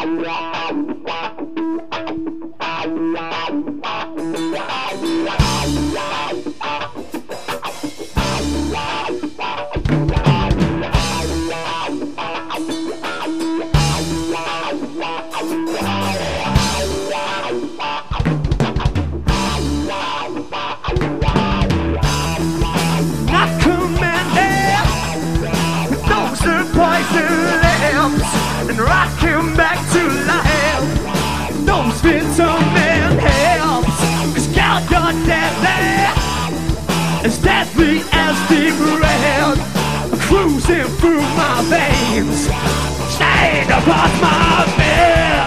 And rock him back to life. Those vitamin helps, 'cause God, you're deadly, as deadly as deep red, cruising through my veins, staying across my bed.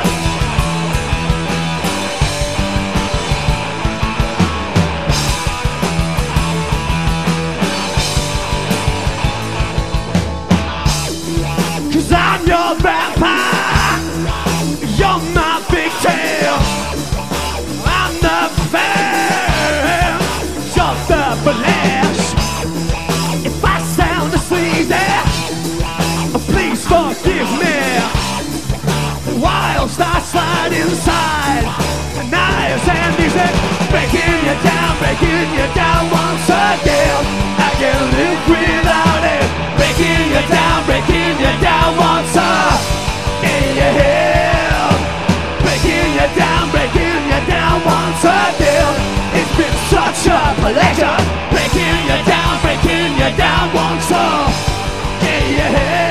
I'm your vampire, you're my victim. I'm the fan, you're the flesh. If I sound sleazy, please forgive me. Whilst I slide inside, nice and easy, breaking you down once again. I can't live without it. Breaking you down once again. Breaking you down once again. It's been such a pleasure. Breaking you down once again.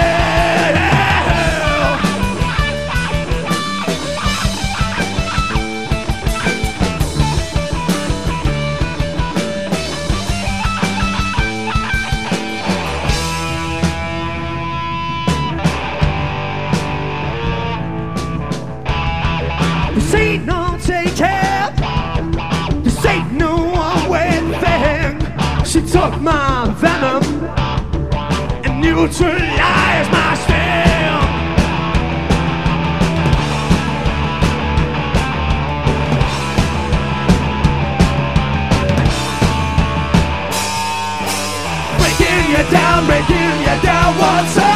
This ain't no taking, this ain't no one-way thing. She took my venom and neutralized my sting. Breaking you down once again.